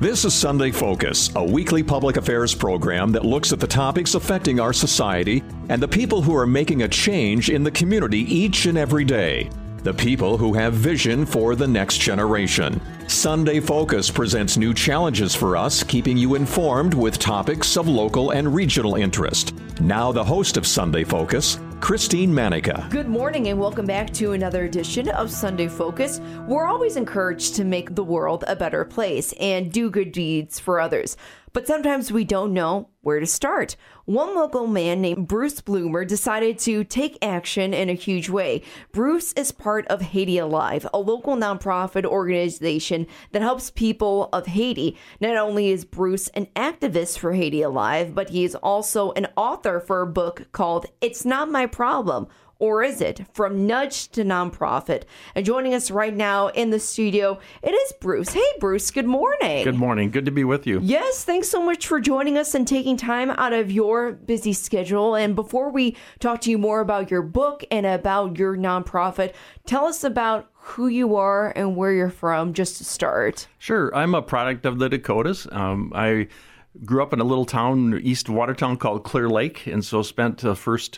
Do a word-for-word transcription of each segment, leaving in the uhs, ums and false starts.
This is Sunday Focus, a weekly public affairs program that looks at the topics affecting our society and the people who are making a change in the community each and every day. The people who have vision for the next generation. Sunday Focus presents new challenges for us, keeping you informed with topics of local and regional interest. Now the host of Sunday Focus, Christine Manica. Good morning and welcome back to another edition of Sunday Focus. We're always encouraged to make the world a better place and do good deeds for others. But sometimes we don't know where to start. One local man named Bruce Bloomer decided to take action in a huge way. Bruce is part of Haiti Alive, a local nonprofit organization that helps people of Haiti. Not only is Bruce an activist for Haiti Alive, but he is also an author for a book called It's Not My Problem. Or is it? From Nudge to Nonprofit. And joining us right now in the studio, it is Bruce. Hey, Bruce, good morning. Good morning. Good to be with you. Yes, thanks so much for joining us and taking time out of your busy schedule. And before we talk to you more about your book and about your nonprofit, tell us about who you are and where you're from, just to start. Sure. I'm a product of the Dakotas. Um, I grew up in a little town east of Watertown called Clear Lake, and so spent the first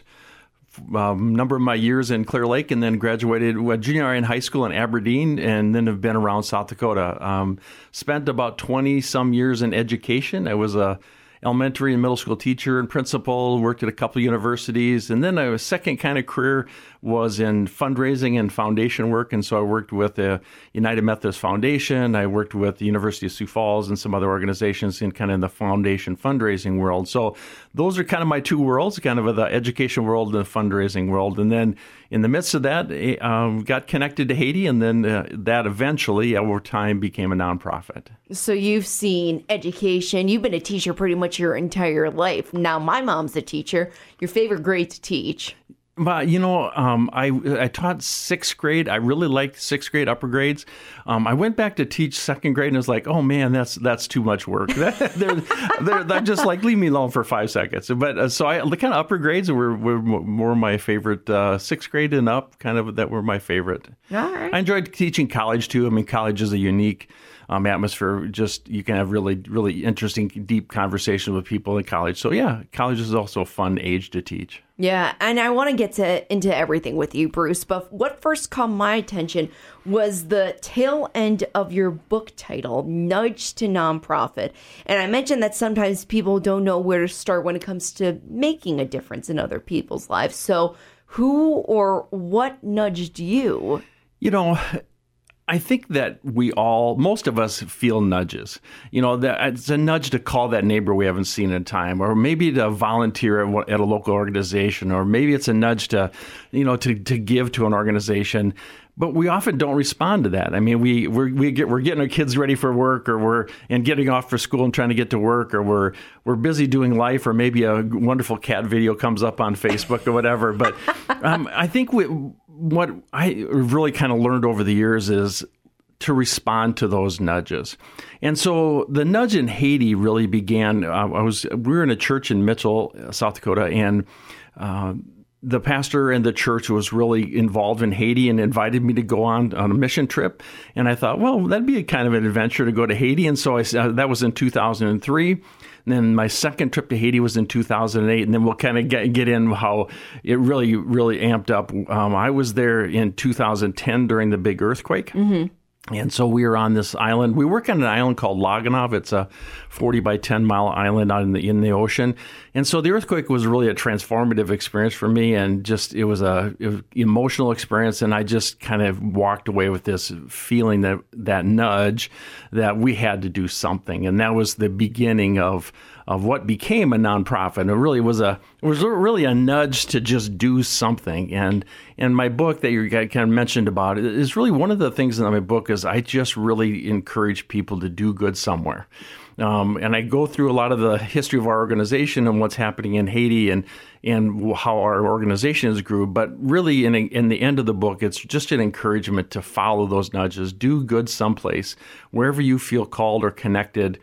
Um, number of my years in Clear Lake, and then graduated uh, junior high in high school in Aberdeen, and then have been around South Dakota. Um, spent about twenty some years in education. I was a elementary and middle school teacher and principal, worked at a couple of universities, and then a second kind of career was in fundraising and foundation work. And so I worked with the United Methodist Foundation. I worked with the University of Sioux Falls and some other organizations in kind of the foundation fundraising world. So those are kind of my two worlds, kind of the education world and the fundraising world. And then in the midst of that, um, got connected to Haiti, and then uh, that eventually, over time, became a nonprofit. So you've seen education. You've been a teacher pretty much your entire life. Now, my mom's a teacher. Your favorite grade to teach? But, you know, um, I I taught sixth grade. I really liked sixth grade, upper grades. Um, I went back to teach second grade and was like, oh, man, that's that's too much work. they're, they're, they're just like, leave me alone for five seconds. But uh, so I, the kind of upper grades were, were more my favorite. Uh, sixth grade and up, kind of, that were my favorite. All right. I enjoyed teaching college, too. I mean, college is a unique Um, atmosphere. Just you can have really, really interesting, deep conversations with people in college. So yeah, college is also a fun age to teach. Yeah, and I want to get to into everything with you, Bruce. But what first caught my attention was the tail end of your book title, Nudge to Nonprofit. And I mentioned that sometimes people don't know where to start when it comes to making a difference in other people's lives. So who or what nudged you? You know, I think that we all, most of us feel nudges. You know, that it's a nudge to call that neighbor we haven't seen in time, or maybe to volunteer at, at a local organization, or maybe it's a nudge to, you know, to, to give to an organization. But we often don't respond to that. I mean, we we're, we get we're getting our kids ready for work, or we're and getting off for school and trying to get to work, or we're we're busy doing life, or maybe a wonderful cat video comes up on Facebook or whatever. But um, I think we, what I really kind of learned over the years is to respond to those nudges. And so the nudge in Haiti really began. Uh, I was we were in a church in Mitchell, South Dakota, and Uh, the pastor and the church was really involved in Haiti and invited me to go on, on a mission trip. And I thought, well, that'd be a kind of an adventure to go to Haiti. And so I uh, that was in two thousand three. And then my second trip to Haiti was in two thousand eight. And then we'll kind of get, get in how it really, really amped up. Um, I was there in two thousand ten during the big earthquake. Mm-hmm. And so we were on this island. We work on an island called Loganov. It's a forty by ten mile island out in the, in the ocean. And so the earthquake was really a transformative experience for me. And just, it was a it was emotional experience. And I just kind of walked away with this feeling that, that nudge that we had to do something. And that was the beginning of of what became a nonprofit. And it really was a it was really a nudge to just do something. And and my book that you kind of mentioned about is really one of the things in my book is I just really encourage people to do good somewhere. Um, and I go through a lot of the history of our organization and what's happening in Haiti and and how our organization has grew. But really, in, a, in the end of the book, it's just an encouragement to follow those nudges, do good someplace, wherever you feel called or connected.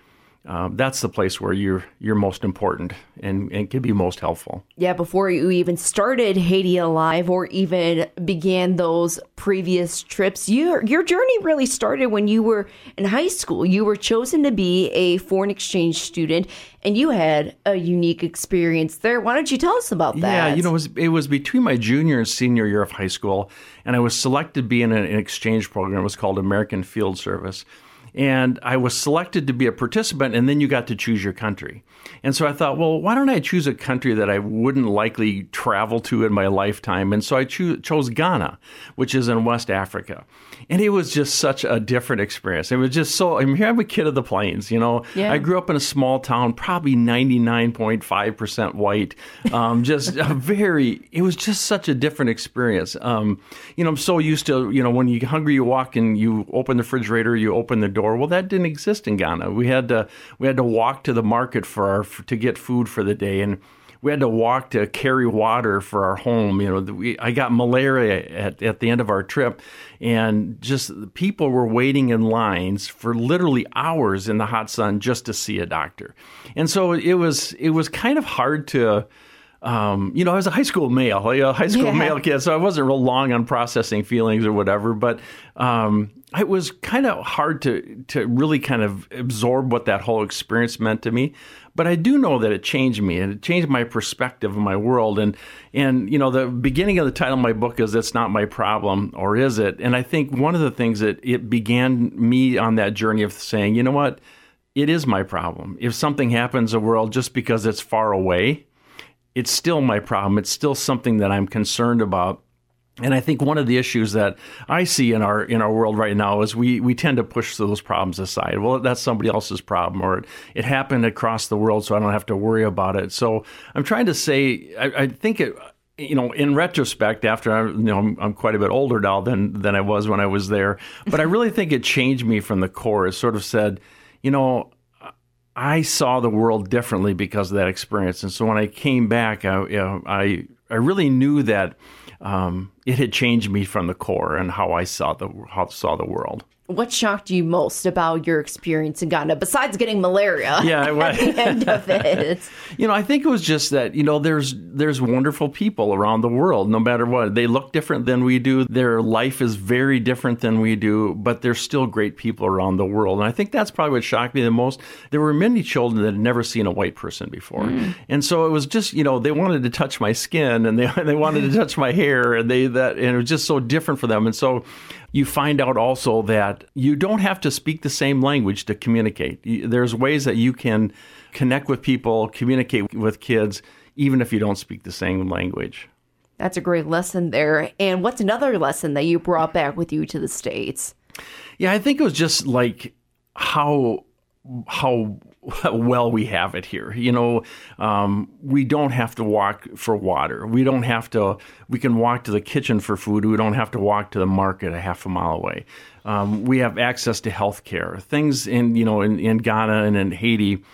um, that's the place where you're you're most important and, and can be most helpful. Yeah, before you even started Haiti Alive or even began those previous trips, your your journey really started when you were in high school. You were chosen to be a foreign exchange student, and you had a unique experience there. Why don't you tell us about that? Yeah, you know, it was, it was between my junior and senior year of high school, and I was selected to be in an, an exchange program. It was called American Field Service. And I was selected to be a participant, and then you got to choose your country. And so I thought, well, why don't I choose a country that I wouldn't likely travel to in my lifetime? And so I cho- chose Ghana, which is in West Africa. And it was just such a different experience. It was just so, I mean, here I'm a kid of the plains, you know. Yeah. I grew up in a small town, probably ninety-nine point five percent white. Um, just a very, it was just such a different experience. Um, you know, I'm so used to, you know, when you're hungry, you walk and you open the refrigerator, you open the door. Well, that didn't exist in Ghana. We had to, we had to walk to the market for our, to get food for the day. And we had to walk to carry water for our home. You know, we, I got malaria at, at the end of our trip, and just people were waiting in lines for literally hours in the hot sun just to see a doctor. And so it was it was kind of hard to, um, you know, I was a high school male, a high school yeah. male kid, so I wasn't real long on processing feelings or whatever, but um, it was kind of hard to to really kind of absorb what that whole experience meant to me. But I do know that it changed me, and it changed my perspective of my world. And, and you know, the beginning of the title of my book is It's Not My Problem, or Is It? And I think one of the things that it began me on that journey of saying, you know what, it is my problem. If something happens in the world just because it's far away, it's still my problem. It's still something that I'm concerned about. And I think one of the issues that I see in our in our world right now is we, we tend to push those problems aside. Well, that's somebody else's problem, or it, it happened across the world, so I don't have to worry about it. So I'm trying to say, I, I think it, you know, in retrospect, after I, you know, I'm, I'm quite a bit older now than than I was when I was there, but I really think it changed me from the core. It sort of said, you know, I saw the world differently because of that experience, and so when I came back, I you know, I I really knew that. Um, it had changed me from the core and how I saw the how saw the world. What shocked you most about your experience in Ghana, besides getting malaria yeah, at the end of it? You know, I think it was just that, you know, there's there's wonderful people around the world, no matter what. They look different than we do. Their life is very different than we do, but there's still great people around the world. And I think that's probably what shocked me the most. There were many children that had never seen a white person before. Mm. And so it was just, you know, they wanted to touch my skin, and they they wanted to touch my hair, and they that and it was just so different for them. And so you find out also that you don't have to speak the same language to communicate. There's ways that you can connect with people, communicate with kids, even if you don't speak the same language. That's a great lesson there. And what's another lesson that you brought back with you to the States? Yeah, I think it was just like how how well we have it here. You know, um, we don't have to walk for water. We don't have to, we can walk to the kitchen for food. We don't have to walk to the market a half a mile away. Um, we have access to health care. Things in, you know, in, in Ghana and in Haiti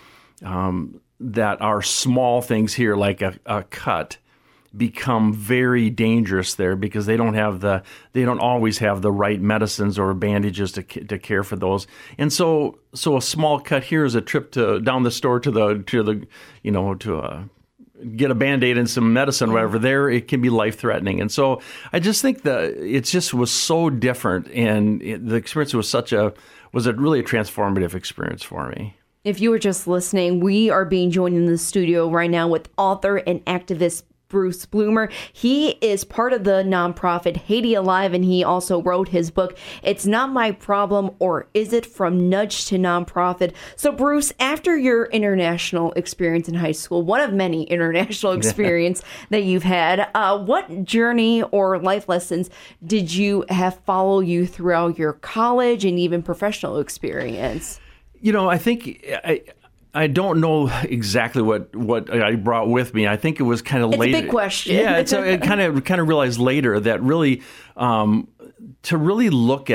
um, that are small things here, like a, a cut, become very dangerous there because they don't have the they don't always have the right medicines or bandages to to care for those. And so so a small cut here is a trip to down the store to the to the you know to uh, get a Band-Aid and some medicine, whatever. There it can be life threatening. And so I just think that it just was so different, and it, the experience was such a was a really a transformative experience for me. If you were just listening, we are being joined in the studio right now with author and activist Bruce Bloomer. He is part of the nonprofit Haiti Alive, and he also wrote his book, It's Not My Problem, or Is It? From Nudge to Nonprofit. So, Bruce, after your international experience in high school, one of many international experience that you've had, uh, what journey or life lessons did you have follow you throughout your college and even professional experience? You know, I think I, I don't know exactly what, what I brought with me. I think it was kind of it's later. It's a big question. Yeah, it's a, I kind of kind of realized later that really um, to really look at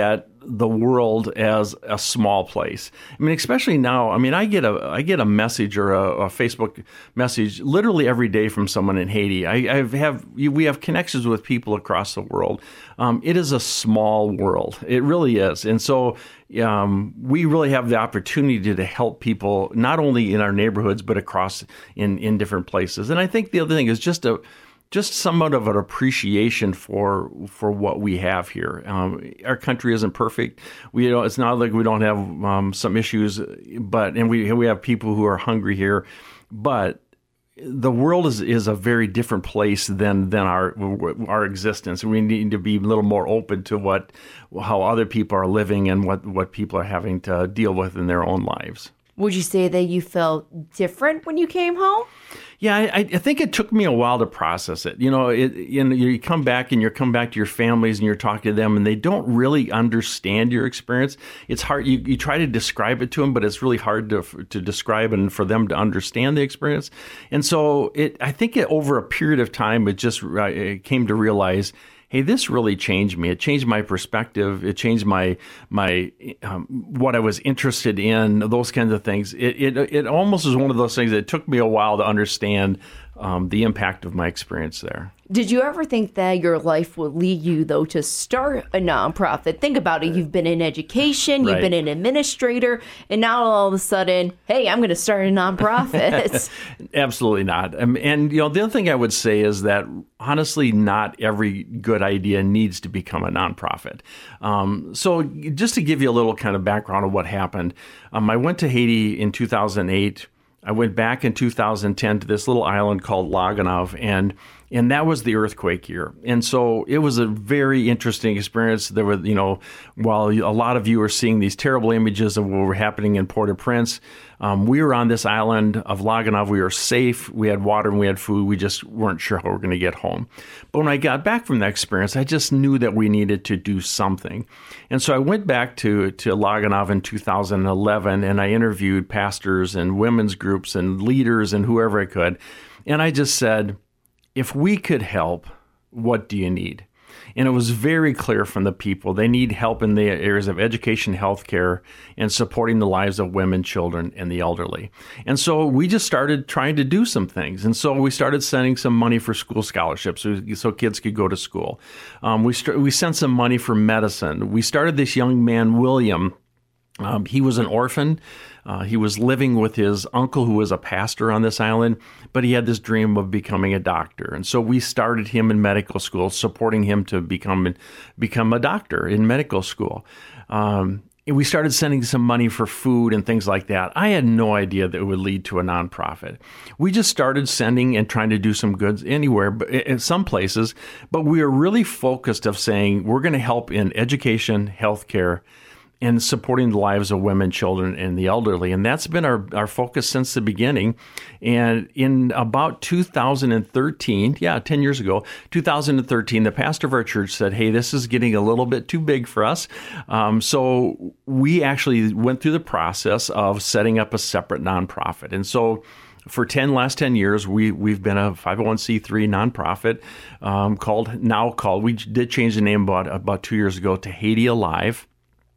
the world as a small place. I mean, especially now. I mean, I get a I get a message or a, a Facebook message literally every day from someone in Haiti. I, I have we have connections with people across the world. Um, it is a small world. It really is, and so um, we really have the opportunity to help people not only in our neighborhoods but across in in different places. And I think the other thing is just a just somewhat of an appreciation for for what we have here. Um, our country isn't perfect. We don't, it's not like we don't have um, some issues, but and we we have people who are hungry here, but the world is, is a very different place than than our our existence. We need to be a little more open to what how other people are living and what, what people are having to deal with in their own lives. Would you say that you felt different when you came home? Yeah, I, I think it took me a while to process it. You know, it, you know, you come back and you come back to your families and you're talking to them and they don't really understand your experience. It's hard. You, you try to describe it to them, but it's really hard to to describe and for them to understand the experience. And so it, I think it, over a period of time, it just it came to realize, hey, this really changed me. It changed my perspective. It changed my my um, what I was interested in. Those kinds of things. It it it almost is one of those things that took me a while to understand um, the impact of my experience there. Did you ever think that your life would lead you, though, to start a nonprofit? Think about it. You've been in education, you've Right. been an administrator, and now all of a sudden, hey, I'm going to start a nonprofit. Absolutely not. Um, and, you know, the other thing I would say is that, honestly, not every good idea needs to become a nonprofit. Um, so just to give you a little kind of background of what happened, um, I went to Haiti in two thousand eight. I went back in two thousand ten to this little island called Laganov, and and that was the earthquake year. And so it was a very interesting experience. There were, you know, while a lot of you are seeing these terrible images of what were happening in Port-au-Prince, um, we were on this island of Laganov. We were safe. We had water and we had food. We just weren't sure how we were going to get home. But when I got back from that experience, I just knew that we needed to do something. And so I went back to, to Laganov in two thousand eleven, and I interviewed pastors and women's groups and leaders and whoever I could. And I just said, if we could help, what do you need? And it was very clear from the people. They need help in the areas of education, healthcare, and supporting the lives of women, children, and the elderly. And so we just started trying to do some things. And so we started sending some money for school scholarships so, so kids could go to school. Um, we, st- we sent some money for medicine. We started this young man, William. Um, he was an orphan. Uh, he was living with his uncle, who was a pastor on this island, but he had this dream of becoming a doctor. And so we started him in medical school, supporting him to become become a doctor in medical school. Um, and we started sending some money for food and things like that. I had no idea that it would lead to a nonprofit. We just started sending and trying to do some goods anywhere, but in some places. But we were really focused of saying we're going to help in education, healthcare, and supporting the lives of women, children, and the elderly. And that's been our, our focus since the beginning. And in about two thousand thirteen, yeah, ten years ago, two thousand thirteen, the pastor of our church said, hey, this is getting a little bit too big for us. Um, so we actually went through the process of setting up a separate nonprofit. And so for ten last ten years, we, we've been a five oh one c three nonprofit um, called, now called, we did change the name about, about two years ago to Haiti Alive.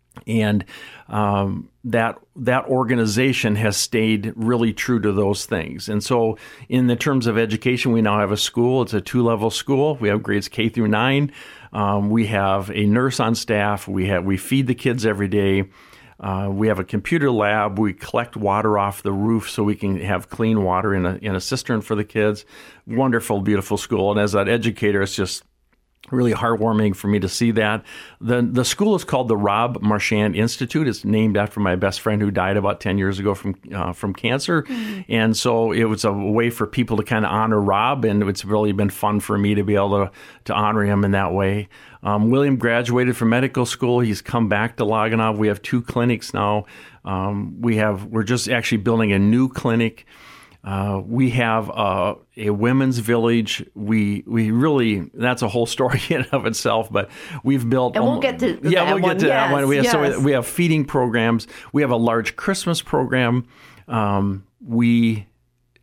And um, that that organization has stayed really true to those things. And so in the terms of education, we now have a school. It's a two-level school. We have grades K through nine. Um, we have a nurse on staff. We have we feed the kids every day. Uh, we have a computer lab. We collect water off the roof so we can have clean water in a in a cistern for the kids. Wonderful, beautiful school. And as an educator, it's just really heartwarming for me to see that. The the school is called the Rob Marchand Institute. It's named after my best friend who died about ten years ago from uh, from cancer. Mm-hmm. And so it was a way for people to kind of honor Rob, and it's really been fun for me to be able to, to honor him in that way. Um, William graduated from medical school. He's come back to Laganov. We have two clinics now. Um, we have, we're just actually building a new clinic. Uh, we have uh, a women's village. We we really, that's a whole story in and of itself, but we've built. And we'll get to yeah, that we'll one. get to yes, that one. We have, yes. so we have feeding programs. We have a large Christmas program. Um, we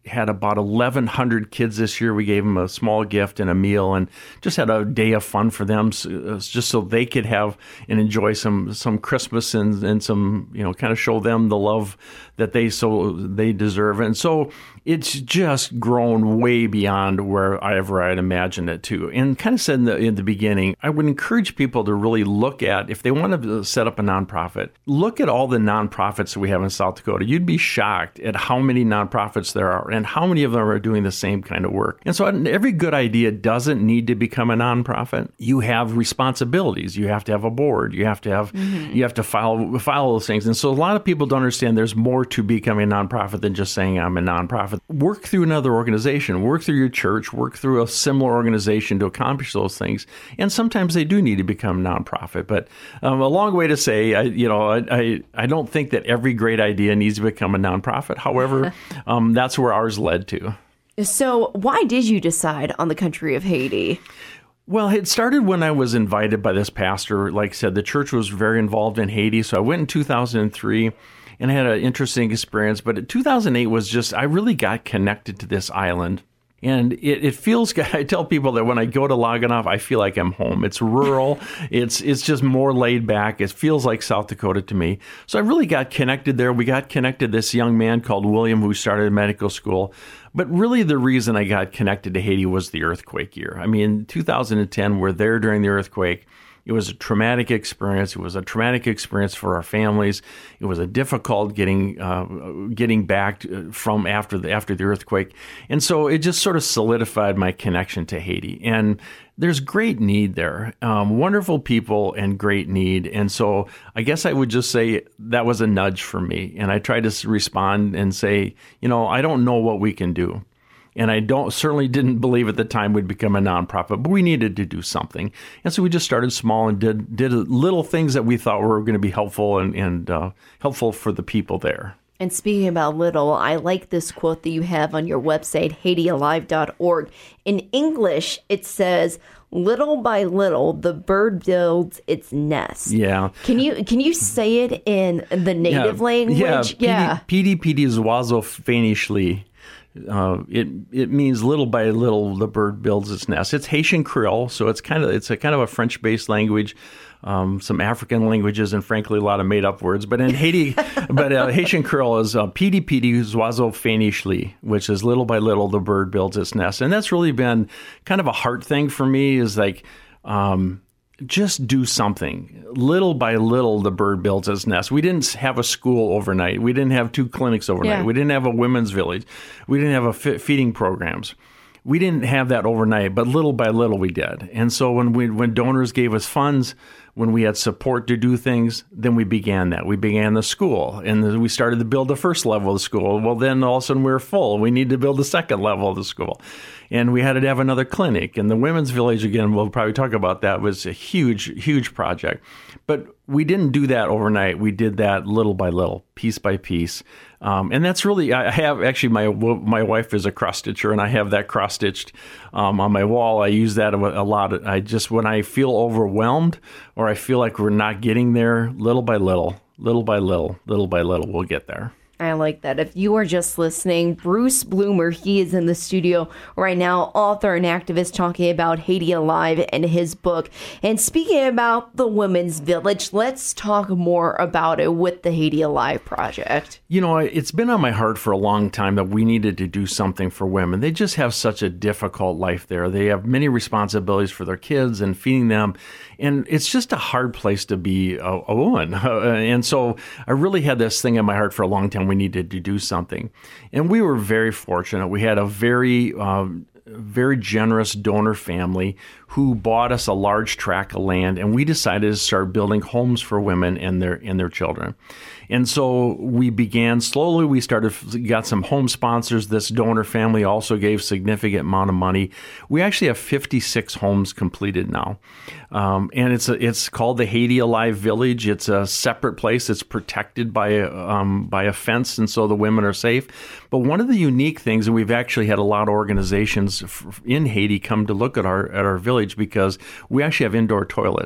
had about eleven hundred kids this year. We gave them a small gift and a meal, and just had a day of fun for them, so, just so they could have and enjoy some some Christmas and and some, you know, kind of show them the love that they so they deserve. And so it's just grown way beyond where I ever I'd imagined it to. And kind of said in the in the beginning, I would encourage people to really look at, if they want to set up a nonprofit, look at all the nonprofits that we have in South Dakota. You'd be shocked at how many nonprofits there are and how many of them are doing the same kind of work. And so every good idea doesn't need to become a nonprofit. You have responsibilities. You have to have a board. You have to have mm-hmm. you have to file file those things. And so a lot of people don't understand there's more to becoming a nonprofit than just saying I'm a nonprofit. Work through another organization. Work through your church. Work through a similar organization to accomplish those things. And sometimes they do need to become nonprofit. But um, a long way to say, I, you know, I, I I don't think that every great idea needs to become a nonprofit. However, um, that's where ours led to. So why did you decide on the country of Haiti? Well, it started when I was invited by this pastor. Like I said, the church was very involved in Haiti. So I went in two thousand three and had an interesting experience. But in two thousand eight was just, I really got connected to this island. And it, it feels, I tell people that when I go to Laganoff, I feel like I'm home. It's rural. it's it's just more laid back. It feels like South Dakota to me. So I really got connected there. We got connected to this young man called William who started medical school. But really the reason I got connected to Haiti was the earthquake year. I mean, in two thousand ten, we're there during the earthquake. It was a traumatic experience. It was a traumatic experience for our families. It was a difficult getting uh, getting back from after the after the earthquake, and so it just sort of solidified my connection to Haiti. And there's great need there, um, wonderful people, and great need. And so I guess I would just say that was a nudge for me. And I tried to respond and say, you know, I don't know what we can do. And I don't certainly didn't believe at the time we'd become a nonprofit, but we needed to do something. And so we just started small and did did little things that we thought were going to be helpful and, and uh, helpful for the people there. And speaking about little, I like this quote that you have on your website, Haiti Alive dot org. In English, it says, "Little by little, the bird builds its nest." Yeah. Can you can you say it in the native yeah. language? Yeah. Yeah. Pidi pidi zwazo fenishli. Uh, it it means little by little the bird builds its nest. It's Haitian Creole, so it's kind of it's a kind of a French-based language, um, some African languages, and frankly a lot of made-up words. But in Haiti, but uh, Haitian Creole is uh, pidi pidi zwazo fenishli, which is little by little the bird builds its nest, and that's really been kind of a heart thing for me. Is like. Um, Just do something. Little by little, the bird builds its nest. We didn't have a school overnight. We didn't have two clinics overnight. Yeah. We didn't have a women's village. We didn't have a f- feeding programs. We didn't have that overnight, but little by little we did. And so when we when donors gave us funds, when we had support to do things, then we began that. We began the school, and then we started to build the first level of the school. Well, then all of a sudden we were full. We need to build the second level of the school. And we had to have another clinic. And the women's village, again, we'll probably talk about that, was a huge, huge project. But we didn't do that overnight. We did that little by little, piece by piece. Um, and that's really, I have, actually, my my wife is a cross-stitcher, and I have that cross-stitched um, on my wall. I use that a, a lot. I just, when I feel overwhelmed or I feel like we're not getting there, little by little, little by little, little by little, we'll get there. I like that. If you are just listening, Bruce Bloomer, he is in the studio right now, author and activist, talking about Haiti Alive and his book. And speaking about the Women's Village, let's talk more about it with the Haiti Alive project. You know, it's been on my heart for a long time that we needed to do something for women. They just have such a difficult life there. They have many responsibilities for their kids and feeding them. And it's just a hard place to be a, a woman. Uh, and so I really had this thing in my heart for a long time. We needed to do something. And we were very fortunate. We had a very, um, very generous donor family who bought us a large tract of land, and we decided to start building homes for women and their and their children. And so we began slowly. We started, got some home sponsors. This donor family also gave significant amount of money. We actually have fifty-six homes completed now. Um, and it's a, it's called the Haiti Alive Village. It's a separate place. It's protected by a, um, by a fence, and so the women are safe. But one of the unique things, and we've actually had a lot of organizations in Haiti come to look at our at our village, because we actually have indoor toilets.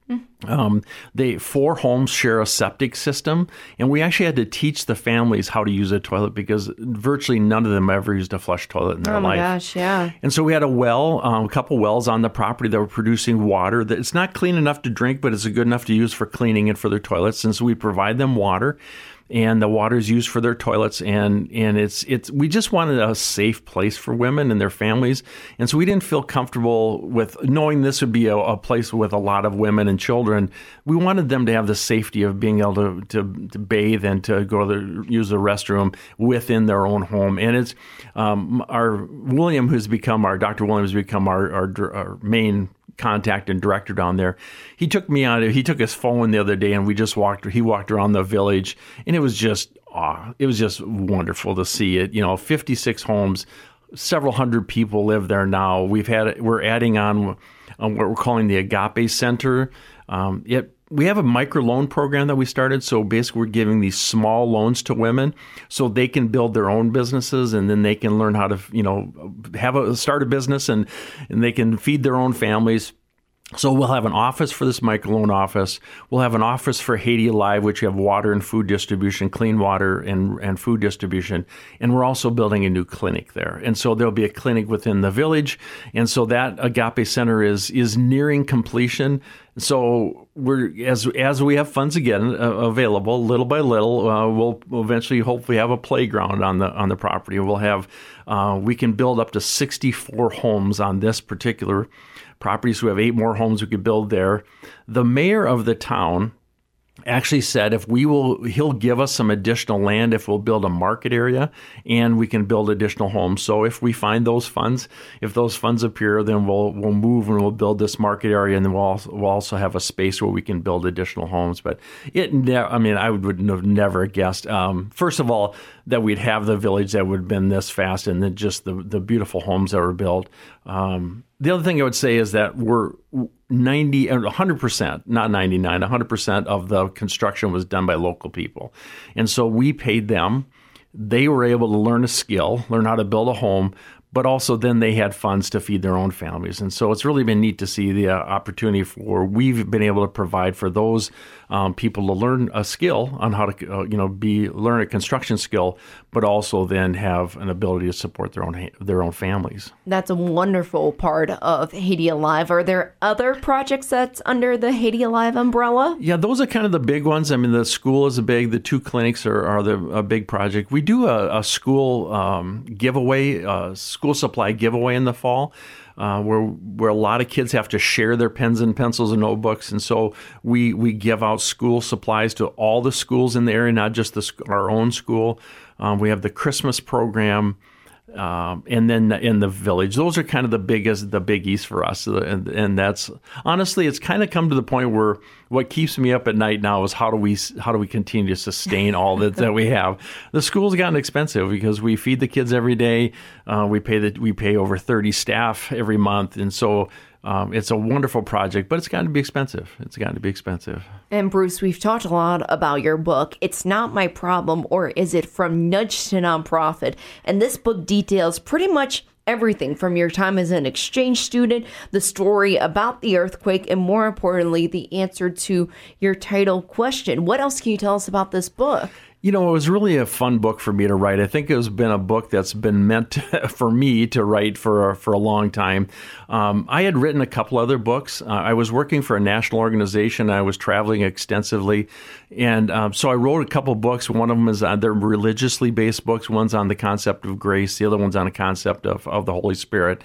Um, they four homes share a septic system, and we actually had to teach the families how to use a toilet because virtually none of them ever used a flush toilet in their oh my life. gosh, yeah. And so we had a well, um, a couple wells on the property that were producing water. That it's not clean enough to drink, but it's good enough to use for cleaning and for their toilets. And so we provide them water. And the water is used for their toilets, and and it's it's. We just wanted a safe place for women and their families, and so we didn't feel comfortable with knowing this would be a, a place with a lot of women and children. We wanted them to have the safety of being able to to, to bathe and to go to the, use the restroom within their own home. And it's um, our William, who's become our Doctor Williams, has become our our, our main contact and director down there. He took me on, he took his phone the other day and we just walked, he walked around the village, and it was just, oh, it was just wonderful to see it. You know, fifty-six homes, several hundred people live there now. We've had, we're adding on, on what we're calling the Agape Center. Um, it, we have a microloan program that we started. So basically we're giving these small loans to women so they can build their own businesses, and then they can learn how to, you know, have a start a business, and, and they can feed their own families. So we'll have an office for this microloan office. We'll have an office for Haiti Alive, which we have water and food distribution, clean water and, and food distribution. And we're also building a new clinic there. And so there'll be a clinic within the village. And so that Agape Center is is nearing completion. So we're as as we have funds again uh, available, little by little, uh, we'll eventually hopefully have a playground on the on the property. We'll have uh, we can build up to sixty-four homes on this particular property. So we have eight more homes we could build there. The mayor of the town actually said if we will, he'll give us some additional land if we'll build a market area and we can build additional homes. So if we find those funds, if those funds appear, then we'll we'll move and we'll build this market area, and then we'll also, we'll also have a space where we can build additional homes. But it, ne- I mean, I would have never guessed. Um, first of all, that we'd have the village that would have been this fast, and then just the the beautiful homes that were built. Um, the other thing I would say is that we're ninety, one hundred percent, not ninety-nine, one hundred percent of the construction was done by local people. And so we paid them. They were able to learn a skill, learn how to build a home, but also then they had funds to feed their own families. And so it's really been neat to see the uh, opportunity for, we've been able to provide for those um, people to learn a skill on how to, uh, you know, be, learn a construction skill, but also then have an ability to support their own, their own families. That's a wonderful part of Haiti Alive. Are there other projects that's under the Haiti Alive umbrella? Yeah, those are kind of the big ones. I mean, the school is a big, the two clinics are, are the, a big project. We do a, a school um, giveaway, uh, school supply giveaway in the fall. Uh, where where a lot of kids have to share their pens and pencils and notebooks, and so we we give out school supplies to all the schools in the area, not just the, our own school. Um, we have the Christmas program, um, and then in the village. Those are kind of the biggest, the biggies for us, and and that's honestly, it's kind of come to the point where what keeps me up at night now is how do we how do we continue to sustain all that, that we have. The school's gotten expensive because we feed the kids every day. Uh, we pay the we pay over thirty staff every month, and so um, it's a wonderful project. But it's gotten to be expensive. It's gotten to be expensive. And Bruce, we've talked a lot about your book, It's Not My Problem, or Is It? From Nudge to Nonprofit. And this book details pretty much everything from your time as an exchange student, the story about the earthquake, and more importantly, the answer to your title question. What else can you tell us about this book? You know, it was really a fun book for me to write. I think it has been a book that's been meant to, for me to write for for a long time. Um, I had written a couple other books. Uh, I was working for a national organization. I was traveling extensively. And um, so I wrote a couple books. One of them is uh, they're religiously based books. One's on the concept of grace. The other one's on the concept of, of the Holy Spirit.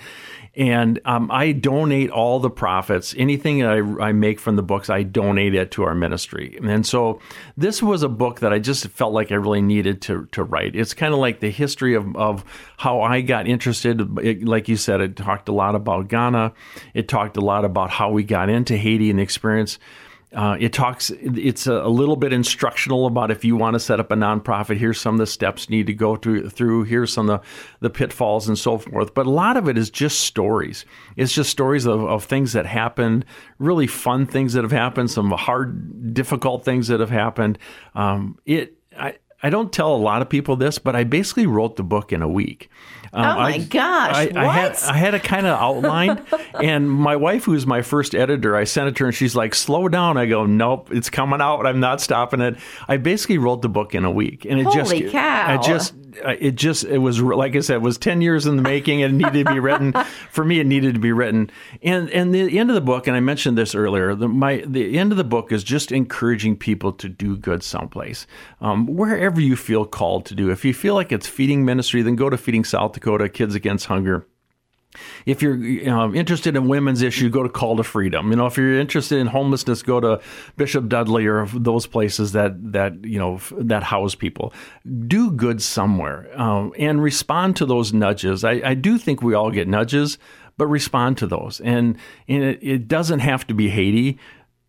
And um, I donate all the profits. Anything I, I make from the books, I donate it to our ministry. And so this was a book that I just felt like I really needed to to write. It's kind of like the history of, of how I got interested. It, like you said, it talked a lot about Ghana. It talked a lot about how we got into Haiti and the experience. Uh, it talks, it's a, a little bit instructional about if you want to set up a nonprofit, here's some of the steps you need to go through, through here's some of the, the pitfalls and so forth. But a lot of it is just stories. It's just stories of, of things that happened, really fun things that have happened, some hard, difficult things that have happened. Um, it, I, I don't tell a lot of people this, but I basically wrote the book in a week. Um, oh my I, gosh! I, what? I had I had it kind of outlined, and my wife, who's my first editor, I sent it to her, and she's like, "Slow down." I go, "Nope, it's coming out. I'm not stopping it." I basically wrote the book in a week, and it Holy just, cow. I just, it just, it was like I said, it was ten years in the making, and it needed to be written. For me, it needed to be written, and and the end of the book, and I mentioned this earlier. The my the end of the book is just encouraging people to do good someplace, um, wherever you feel called to do. If you feel like it's feeding ministry, then go to Feeding South Dakota, Kids Against Hunger. If you're you know, interested in women's issue, go to Call to Freedom. You know, if you're interested in homelessness, go to Bishop Dudley or those places that that you know that house people. Do good somewhere um, and respond to those nudges. I, I do think we all get nudges, but respond to those. And and it, it doesn't have to be Haiti.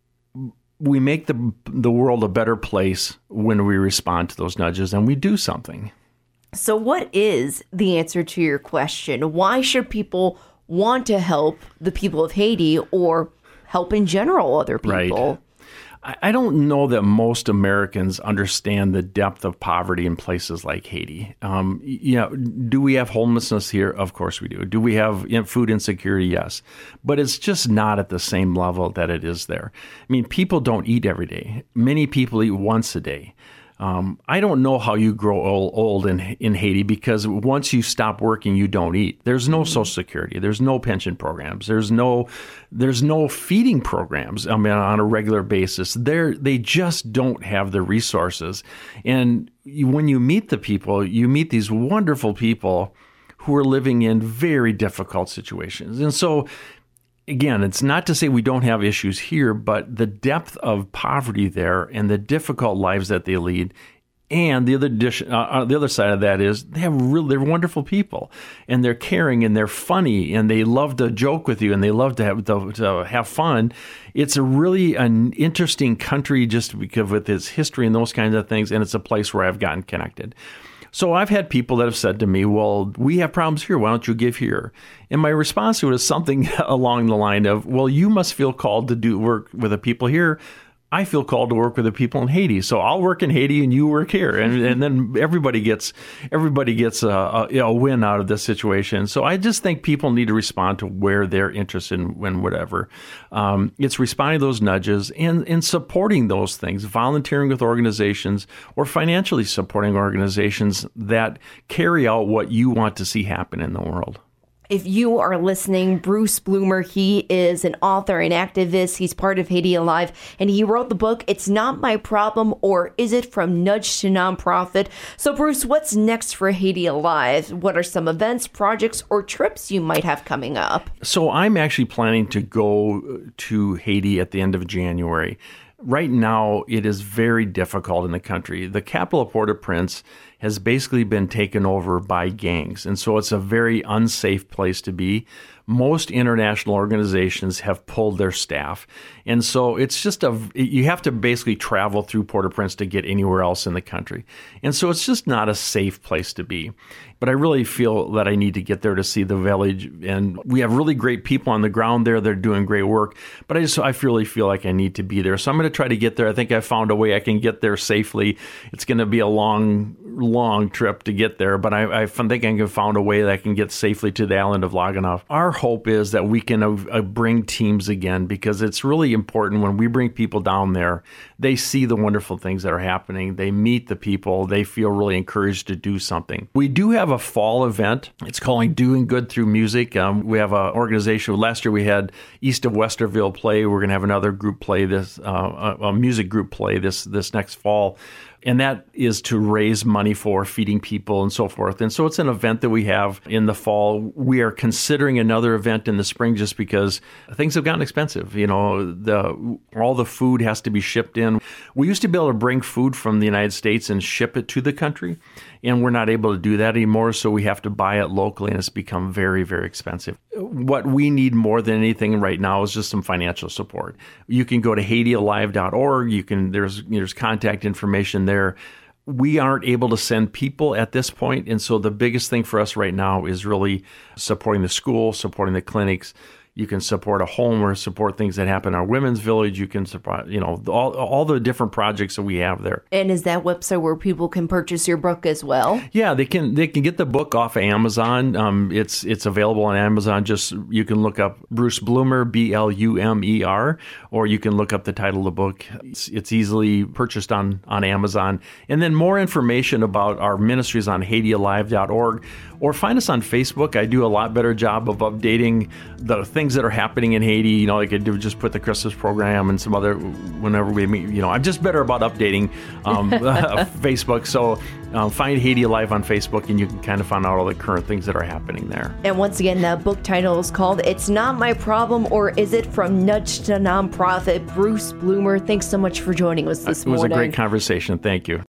We make the the world a better place when we respond to those nudges and we do something. So what is the answer to your question? Why should people want to help the people of Haiti or help in general other people? Right. I don't know that most Americans understand the depth of poverty in places like Haiti. Um, you know, do we have homelessness here? Of course we do. Do we have food insecurity? Yes. But it's just not at the same level that it is there. I mean, people don't eat every day. Many people eat once a day. Um, I don't know how you grow old, old in in Haiti because once you stop working, you don't eat. There's no Social Security. There's no pension programs. There's no there's no feeding programs. I mean, on a regular basis, they they just don't have the resources. And you, when you meet the people, you meet these wonderful people who are living in very difficult situations. And so, again, it's not to say we don't have issues here, but the depth of poverty there and the difficult lives that they lead, and the other dish, uh, the other side of that is they have really they're wonderful people, and they're caring and they're funny and they love to joke with you and they love to have to, to have fun. It's a really an interesting country just because with its history and those kinds of things, and it's a place where I've gotten connected. So I've had people that have said to me, well, we have problems here. Why don't you give here? And my response to it is something along the line of, well, you must feel called to do work with the people here. I feel called to work with the people in Haiti. So I'll work in Haiti and you work here. And, and then everybody gets everybody gets a, a, a win out of this situation. So I just think people need to respond to where they're interested in, in whatever. Um, it's responding to those nudges and, and supporting those things, volunteering with organizations or financially supporting organizations that carry out what you want to see happen in the world. If you are listening, Bruce Bloomer, he is an author and activist. He's part of Haiti Alive, and he wrote the book, It's Not My Problem, or Is It? From Nudge to Nonprofit. So, Bruce, what's next for Haiti Alive? What are some events, projects, or trips you might have coming up? So I'm actually planning to go to Haiti at the end of January. Right now, it is very difficult in the country. The capital of Port-au-Prince has basically been taken over by gangs, and so it's a very unsafe place to be. Most international organizations have pulled their staff, and so it's just a you have to basically travel through Port-au-Prince to get anywhere else in the country, and so it's just not a safe place to be. But I really feel that I need to get there to see the village, and we have really great people on the ground there. They're doing great work, but I just I really feel like I need to be there. So I'm going to try to get there. I think I found a way I can get there safely. It's going to be a long, long trip to get there, but I, I think I can find a way that I can get safely to the island of Laganaw. Our hope is that we can uh, bring teams again, because it's really important when we bring people down there, they see the wonderful things that are happening. They meet the people. They feel really encouraged to do something. We do have a fall event. It's called Doing Good Through Music. Um, we have an organization. Last year we had East of Westerville play. We're going to have another group play this, uh, a, a music group play this this next fall. And that is to raise money for feeding people and so forth. And so it's an event that we have in the fall. We are considering another event in the spring just because things have gotten expensive. You know, the all the food has to be shipped in. We used to be able to bring food from the United States and ship it to the country, and we're not able to do that anymore. So we have to buy it locally, and it's become very, very expensive. What we need more than anything right now is just some financial support. You can go to Haiti Alive dot org. You can there's there's contact information there. We aren't able to send people at this point, and so the biggest thing for us right now is really supporting the school, supporting the clinics, You can support a home or support things that happen in our women's village. You can support, you know, all all the different projects that we have there. And is that website where people can purchase your book as well? Yeah, they can they can get the book off of Amazon. Um, it's it's available on Amazon. Just you can look up Bruce Blumer, B L U M E R, or you can look up the title of the book. It's, it's easily purchased on, on Amazon. And then more information about our ministries on Haiti Alive dot org, or find us on Facebook. I do a lot better job of updating the things that are happening in Haiti. You know, like I do just put the Christmas program and some other, whenever we meet, you know, I'm just better about updating um, Facebook. So um, find Haiti Alive on Facebook and you can kind of find out all the current things that are happening there. And once again, that book title is called It's Not My Problem, or Is It? From Nudge to Nonprofit. Bruce Blumer, thanks so much for joining us this morning. It was a great conversation. Thank you.